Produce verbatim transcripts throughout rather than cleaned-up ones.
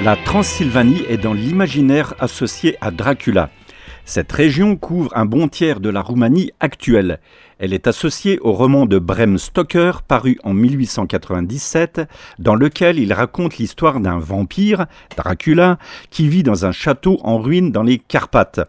La Transylvanie est dans l'imaginaire associé à Dracula. Cette région couvre un bon tiers de la Roumanie actuelle. Elle est associée au roman de Bram Stoker, paru en mille huit cent quatre-vingt-dix-sept, dans lequel il raconte l'histoire d'un vampire, Dracula, qui vit dans un château en ruine dans les Carpates.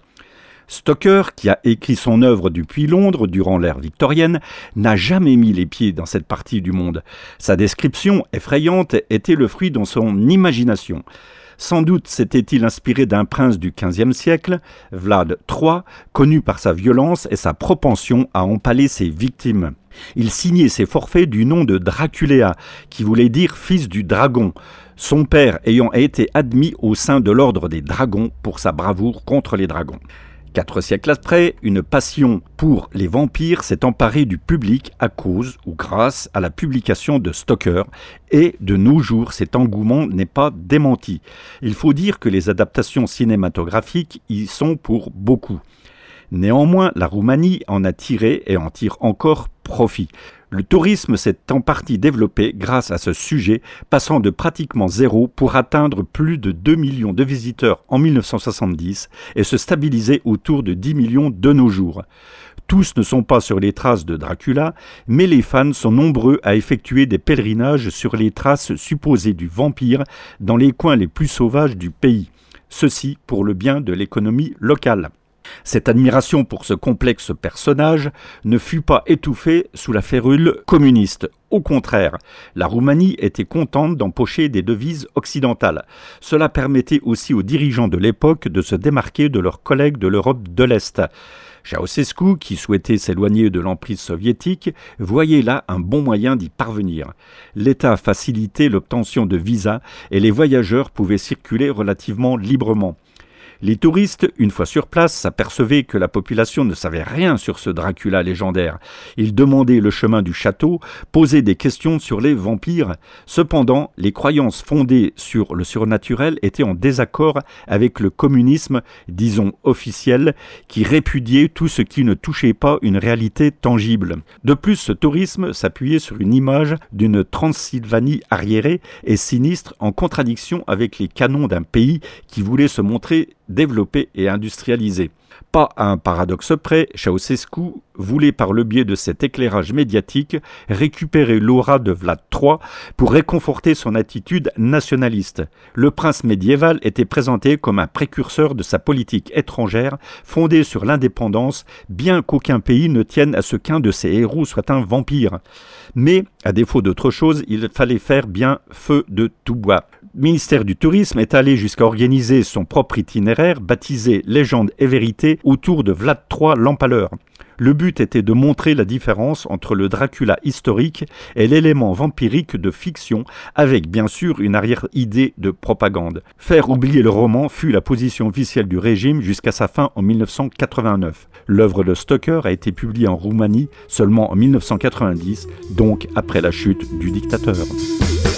Stoker, qui a écrit son œuvre depuis Londres durant l'ère victorienne, n'a jamais mis les pieds dans cette partie du monde. Sa description effrayante était le fruit de son imagination. Sans doute s'était-il inspiré d'un prince du quinzième siècle, Vlad trois, connu par sa violence et sa propension à empaler ses victimes. Il signait ses forfaits du nom de Draculéa, qui voulait dire fils du dragon, son père ayant été admis au sein de l'ordre des dragons pour sa bravoure contre les dragons. Quatre siècles après, une passion pour les vampires s'est emparée du public à cause ou grâce à la publication de Stoker, et de nos jours, cet engouement n'est pas démenti. Il faut dire que les adaptations cinématographiques y sont pour beaucoup. Néanmoins, la Roumanie en a tiré et en tire encore profit. Le tourisme s'est en partie développé grâce à ce sujet, passant de pratiquement zéro pour atteindre plus de deux millions de visiteurs en mille neuf cent soixante-dix et se stabiliser autour de dix millions de nos jours. Tous ne sont pas sur les traces de Dracula, mais les fans sont nombreux à effectuer des pèlerinages sur les traces supposées du vampire dans les coins les plus sauvages du pays. Ceci pour le bien de l'économie locale. Cette admiration pour ce complexe personnage ne fut pas étouffée sous la férule communiste. Au contraire, la Roumanie était contente d'empocher des devises occidentales. Cela permettait aussi aux dirigeants de l'époque de se démarquer de leurs collègues de l'Europe de l'Est. Ceausescu, qui souhaitait s'éloigner de l'emprise soviétique, voyait là un bon moyen d'y parvenir. L'État facilitait l'obtention de visas et les voyageurs pouvaient circuler relativement librement. Les touristes, une fois sur place, s'apercevaient que la population ne savait rien sur ce Dracula légendaire. Ils demandaient le chemin du château, posaient des questions sur les vampires. Cependant, les croyances fondées sur le surnaturel étaient en désaccord avec le communisme, disons officiel, qui répudiait tout ce qui ne touchait pas une réalité tangible. De plus, ce tourisme s'appuyait sur une image d'une Transylvanie arriérée et sinistre, en contradiction avec les canons d'un pays qui voulait se montrer développé et industrialisé. Pas à un paradoxe près, Ceausescu voulait par le biais de cet éclairage médiatique récupérer l'aura de Vlad trois pour réconforter son attitude nationaliste. Le prince médiéval était présenté comme un précurseur de sa politique étrangère fondée sur l'indépendance, bien qu'aucun pays ne tienne à ce qu'un de ses héros soit un vampire. Mais, à défaut d'autre chose, il fallait faire bien feu de tout bois. Le ministère du Tourisme est allé jusqu'à organiser son propre itinéraire, baptisé Légende et Vérité, autour de Vlad trois l'Empaleur. Le but était de montrer la différence entre le Dracula historique et l'élément vampirique de fiction, avec bien sûr une arrière-idée de propagande. Faire oublier le roman fut la position officielle du régime jusqu'à sa fin en mille neuf cent quatre-vingt-neuf. L'œuvre de Stoker a été publiée en Roumanie seulement en mille neuf cent quatre-vingt-dix, donc après la chute du dictateur.